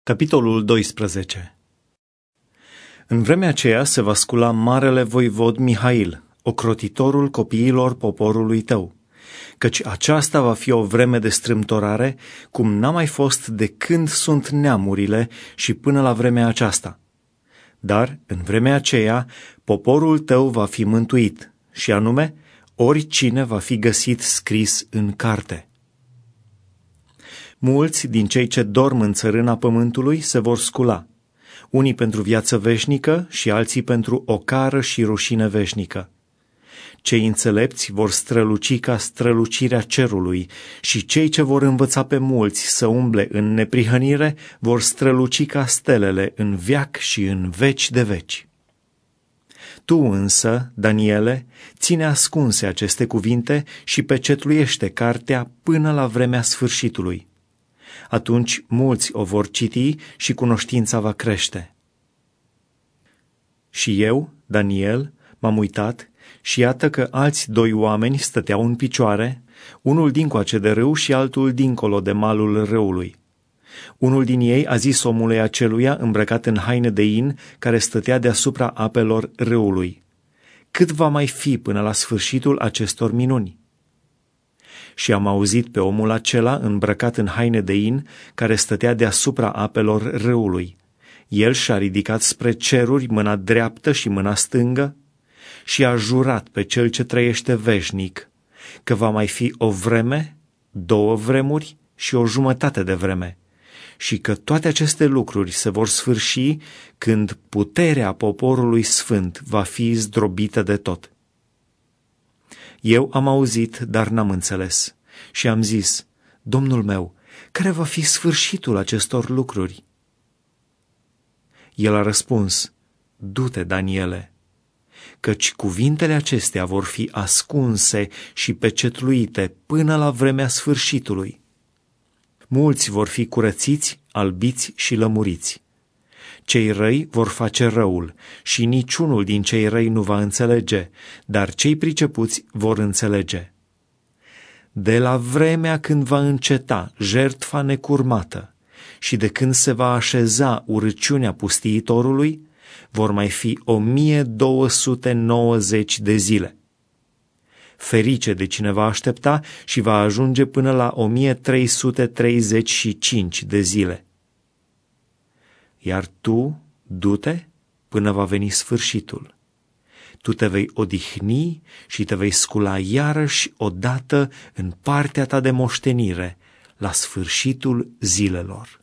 Capitolul 12. În vremea aceea se va scula marele voivod Mihail, ocrotitorul copiilor poporului tău, căci aceasta va fi o vreme de strâmtorare, cum n-a mai fost de când sunt neamurile și până la vremea aceasta. Dar, în vremea aceea, poporul tău va fi mântuit, și anume, oricine va fi găsit scris în carte. Mulți din cei ce dorm în țărâna pământului se vor scula, unii pentru viață veșnică și alții pentru ocară și rușine veșnică. Cei înțelepți vor străluci ca strălucirea cerului și cei ce vor învăța pe mulți să umble în neprihănire vor străluci ca stelele în veac și în veci de veci. Tu însă, Daniele, ține ascunse aceste cuvinte și pecetluiește cartea până la vremea sfârșitului. Atunci mulți o vor citi și cunoștința va crește. Și eu, Daniel, m-am uitat și iată că alți doi oameni stăteau în picioare, unul dincoace de râu și altul dincolo de malul râului. Unul din ei a zis omului aceluia îmbrăcat în haine de in care stătea deasupra apelor râului: cât va mai fi până la sfârșitul acestor minuni? Și am auzit pe omul acela îmbrăcat în haine de in care stătea deasupra apelor râului. El și-a ridicat spre ceruri mâna dreaptă și mâna stângă și a jurat pe cel ce trăiește veșnic că va mai fi o vreme, 2 vremuri și o jumătate de vreme, și că toate aceste lucruri se vor sfârși când puterea poporului sfânt va fi zdrobită de tot. Eu am auzit, dar n-am înțeles, și am zis: Domnul meu, care va fi sfârșitul acestor lucruri? El a răspuns: du-te, Daniele, căci cuvintele acestea vor fi ascunse și pecetluite până la vremea sfârșitului. Mulți vor fi curățiți, albiți și lămuriți. Cei răi vor face răul și niciunul din cei răi nu va înțelege, dar cei pricepuți vor înțelege. De la vremea când va înceta jertfa necurmată și de când se va așeza urăciunea pustiitorului, vor mai fi 1290 de zile. Ferice de cine va aștepta și va ajunge până la 1335 de zile. Iar tu, du-te până va veni sfârșitul. Tu te vei odihni și te vei scula iarăși odată în partea ta de moștenire la sfârșitul zilelor.